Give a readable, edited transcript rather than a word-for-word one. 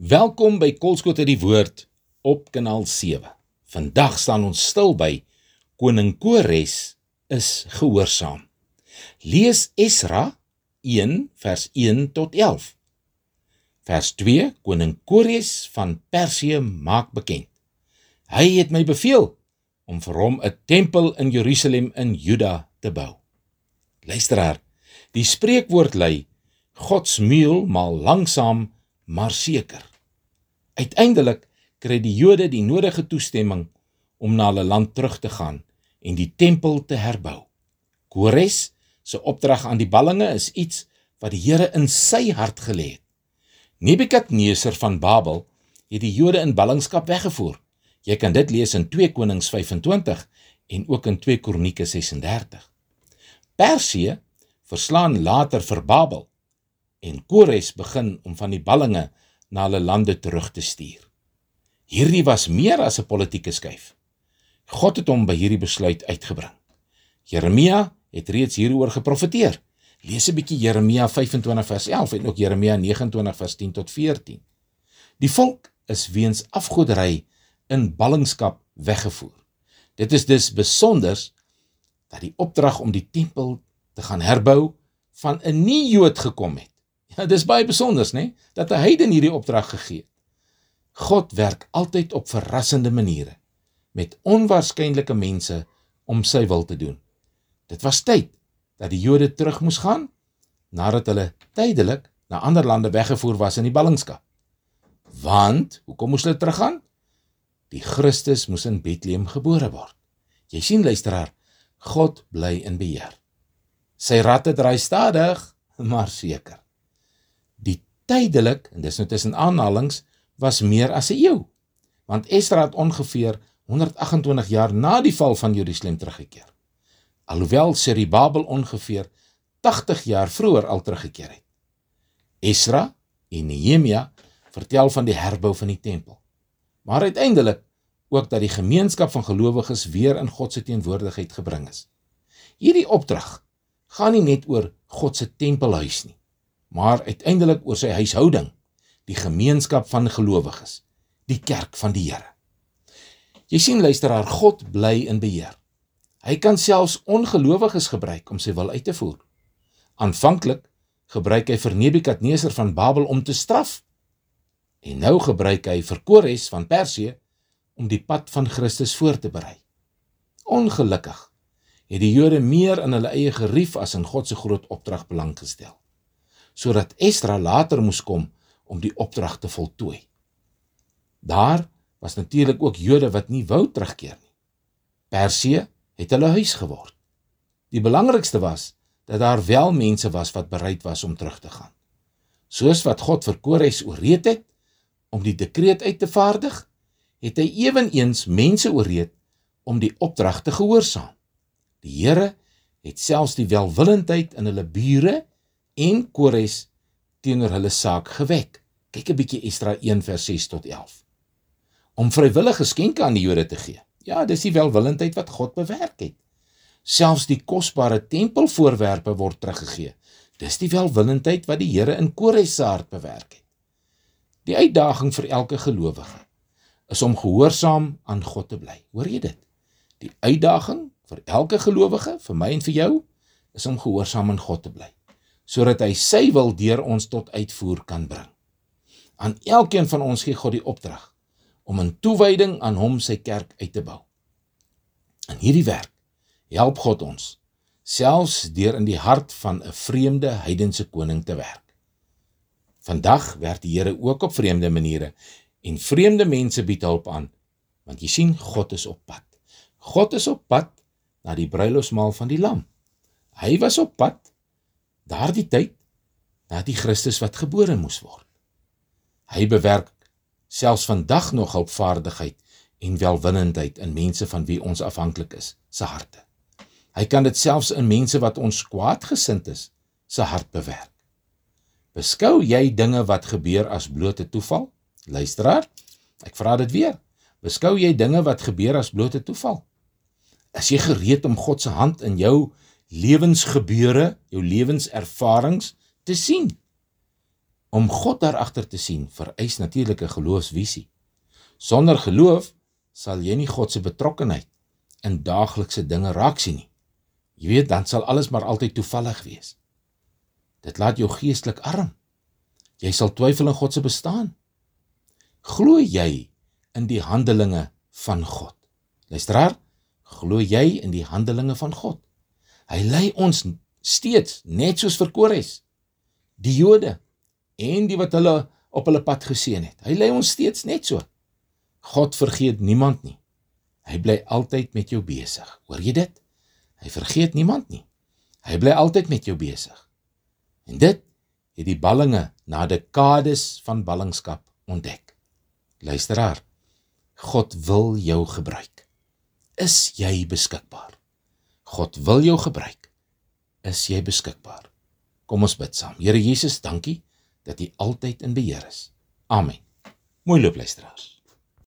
Welkom by Kolskot uit die Woord op kanaal 7. Vandag staan ons stil by Koning Kores is gehoorsaam. Lees Esra 1 vers 1 tot 11. Vers 2, Koning Kores van Persië maak bekend. Hy het my beveel om vir hom 'n tempel in Jerusalem in Juda te bou. Luisteraar, die spreekwoord lui, God smuil maar langsaam, maar seker. Uiteindelik kry die Jode die nodige toestemming om na hulle land terug te gaan en die tempel te herbou. Kores se opdrag aan die ballinge is iets wat die Here in sy hart gelê het. Nebukadneser van Babel het die Jode in ballingskap weggevoer. Jy kan dit lees in 2 Konings 25 en ook in 2 Kronieke 36. Persië verslaan later vir Babel en Kores begin om van die ballinge na hulle lande terug te stuur. Hierdie was meer as 'n politieke skuif. God het hom by hierdie besluit uitgebring. Jeremia het reeds hieroor geprofeteer. Lees 'n bietjie Jeremia 25 vers 11 en ook Jeremia 29 vers 10 tot 14. Die volk is weens afgoderry in ballingskap weggevoer. Dit is dus besonders dat die opdrag om die tempel te gaan herbou van 'n nie-Jood gekom het. Ja, dis baie besonders, né? Dat 'n heiden hierdie opdrag gegee het. God werk altyd op verrassende maniere, met onwaarskynlike mense om sy wil te doen. Dit was tyd dat die Jode terug moes gaan, nadat hulle tydelik na ander lande weggevoer was in die ballingskap. Want, hoekom moes hulle teruggaan? Die Christus moes in Bethlehem gebore word. Jy sien, luisteraar, God bly in beheer. Sy ratte draai stadig, maar seker. Die tydelik, en dis nou tussen aanhalings, was meer as 'n eeu, want Esra het ongeveer 128 jaar na die val van Jerusalem teruggekeer, alhoewel Zerubabel ongeveer 80 jaar vroeër al teruggekeer het. Esra en Nehemia vertel van die herbou van die tempel, maar uiteindelik ook dat die gemeenskap van gelowiges weer in God se teenwoordigheid gebring is. Hierdie opdrag gaan nie net oor God se tempelhuis nie, maar uiteindelik oor sy huishouding, die gemeenskap van gelowiges, die kerk van die Here. Jy sien, luisteraar, God bly in beheer. Hy kan selfs ongelowiges gebruik om sy wil uit te voer. Aanvanklik gebruik hy vir Nebukadneser van Babel om te straf, en nou gebruik hy vir Kores van Persië om die pad van Christus voor te berei. Ongelukkig het die Jode meer in hulle eie gerief as in God se groot opdrag belang gestel, sodat Esra later moes kom om die opdrag te voltooi. Daar was natuurlik ook Jode wat nie wou terugkeer nie. Persië het hulle huis geword. Die belangrikste was dat daar wel mense was wat bereid was om terug te gaan. Soos wat God vir Kores ooreed het om die dekreet uit te vaardig, het hy eweneens mense ooreed om die opdrag te gehoorsaam. Die Here het selfs die welwillendheid in hulle bure en Kores teenoor hulle saak gewek. Kyk 'n bietjie Esra 1 vers 6 tot 11. Om vrywillige geskenke aan die Jode te gee. Ja, dis die welwillendheid wat God bewerk het. Selfs die kosbare tempelvoorwerpe word teruggegee. Dis die welwillendheid wat die Here in Kores se hart bewerk het. Die uitdaging vir elke gelowige is om gehoorsaam aan God te bly. Hoor jy dit? Die uitdaging vir elke gelowige, vir my en vir jou, is om gehoorsaam aan God te bly, sodat hy sy wil deur ons tot uitvoer kan bring. Aan elkeen van ons gee God die opdrag om in toewyding aan hom sy kerk uit te bou. In hierdie werk help God ons, selfs deur in die hart van 'n vreemde heidense koning te werk. Vandag werk die Here ook op vreemde maniere, en vreemde mense bied hulp aan, want jy sien, God is op pad. God is op pad na die bruilofsmaal van die Lam. Hy was op pad daardie tyd na die Christus wat gebore moes word. Hy bewerk selfs vandag nog hulpvaardigheid en welwillendheid in mense van wie ons afhanklik is, se harte. Hy kan dit selfs in mense wat ons kwaadgesind is, se hart bewerk. Beskou jy dinge wat gebeur as blote toeval? Luisteraar, ek vra dit weer. Beskou jy dinge wat gebeur as blote toeval? Is jy gereed om God se hand in jou lewensgebeure, jou lewenservarings te sien? Om God daarachter te sien, vereis natuurlik 'n geloofsvisie. Sonder geloof sal jy nie God se betrokkenheid in daaglikse dinge raak sien nie. Jy weet, dan sal alles maar altyd toevallig wees. Dit laat jou geestelik arm. Jy sal twyfel in God se bestaan. Glo jy in die handelinge van God? Luisteraar, glo jy in die handelinge van God? Hy lei ons steeds, net soos vir Kores, die Jode, en die wat hulle op hulle pad geseën het. Hy lei ons steeds net so. God vergeet niemand nie. Hy bly altyd met jou besig. Hoor jy dit? Hy vergeet niemand nie. Hy bly altyd met jou besig. En dit het die ballinge na dekades van ballingskap ontdek. Luisteraar, God wil jou gebruik. Is jy beskikbaar? God wil jou gebruik. Is jy beskikbaar? Kom ons bid saam. Here Jesus, dankie dat U altyd in beheer is. Amen. Mooi loop, luisteraars.